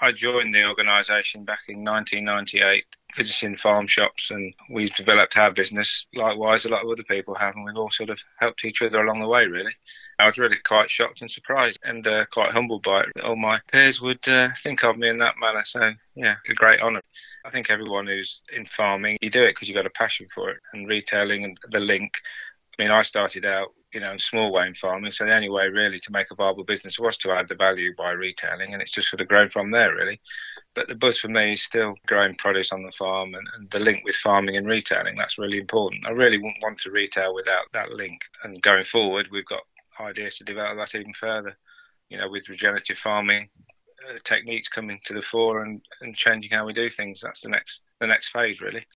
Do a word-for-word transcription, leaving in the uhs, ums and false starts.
I joined the organisation back in nineteen ninety-eight, visiting farm shops, and we've developed our business. Likewise, a lot of other people have, and we've all sort of helped each other along the way, really. I was really quite shocked and surprised and uh, quite humbled by it that all my peers would uh, think of me in that manner. So, yeah, a great honour. I think everyone who's in farming, you do it because you've got a passion for it, and retailing and the link. I mean, I started out, you know, in small way in farming, so the only way really to make a viable business was to add the value by retailing, and it's just sort of grown from there, really. But the buzz for me is still growing produce on the farm and, and the link with farming and retailing. That's really important. I really wouldn't want to retail without that link. And going forward, we've got ideas to develop that even further, you know, with regenerative farming uh, techniques coming to the fore and, and changing how we do things. That's the next the next phase, really.